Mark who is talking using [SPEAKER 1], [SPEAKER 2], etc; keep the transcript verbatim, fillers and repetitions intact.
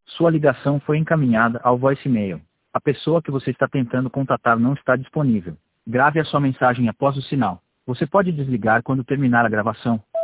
[SPEAKER 1] Sua ligação foi encaminhada ao voicemail. A pessoa que você está tentando contatar não está disponível. Grave a sua mensagem após o sinal. Você pode desligar quando terminar a gravação.